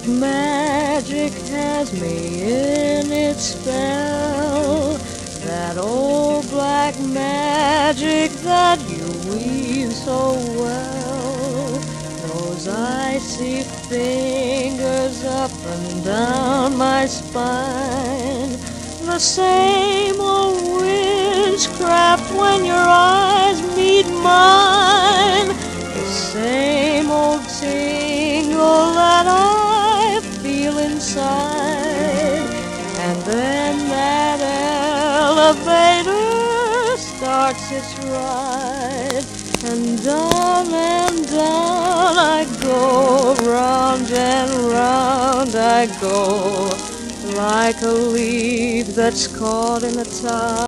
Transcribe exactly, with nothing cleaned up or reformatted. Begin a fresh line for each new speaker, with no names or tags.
magic has me in its spell, that old black magic that you weave so well. Those icy fingers up and down my spine, the same old witchcraft when your eyes meet mine, the same old tingle that I feel inside. And then that elevator starts its ride, and down and down I go, round and round I go, like a leaf that's caught in a tide.